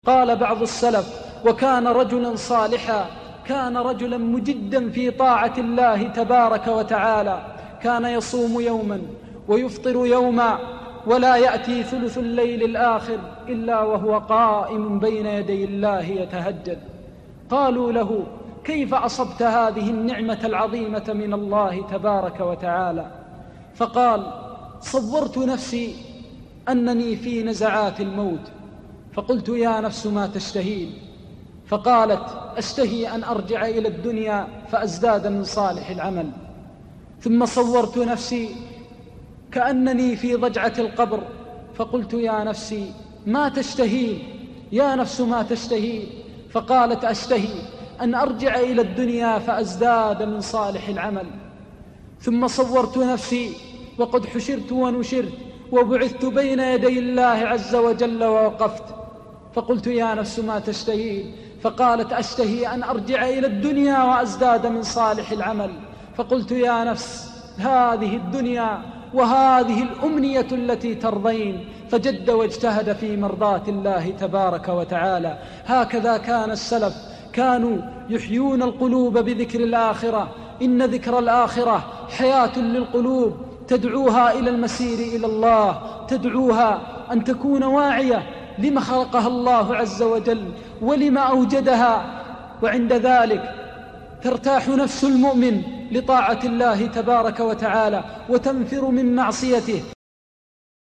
قال بعض السلف: وكان رجلا صالحا، كان رجلا مجدا في طاعة الله تبارك وتعالى، كان يصوم يوما ويفطر يوما، ولا يأتي ثلث الليل الآخر إلا وهو قائم بين يدي الله يتهجد. قالوا له: كيف أصبت هذه النعمة العظيمة من الله تبارك وتعالى؟ فقال: صورت نفسي أنني في نزعات الموت، فقلت: يا نفس ما تشتهين؟ فقالت: أشتهي أن أرجع إلى الدنيا فأزداد من صالح العمل. ثم صورت نفسي كأنني في ضجعة القبر، فقلت: يا نفسي ما تشتهين؟ يا نفس ما تشتهين؟ فقالت: أشتهي أن أرجع إلى الدنيا فأزداد من صالح العمل. ثم صورت نفسي وقد حشرت ونشرت وبعثت بين يدي الله عز وجل ووقفت، فقلت: يا نفس ما تشتهين؟ فقالت: أشتهي أن أرجع إلى الدنيا وأزداد من صالح العمل. فقلت: يا نفس هذه الدنيا وهذه الأمنية التي ترضين. فجد واجتهد في مرضاة الله تبارك وتعالى. هكذا كان السلف، كانوا يحيون القلوب بذكر الآخرة. إن ذكر الآخرة حياة للقلوب، تدعوها إلى المسير إلى الله، تدعوها أن تكون واعية لما خلقها الله عز وجل ولما أوجدها، وعند ذلك ترتاح نفس المؤمن لطاعة الله تبارك وتعالى وتنفر من معصيته.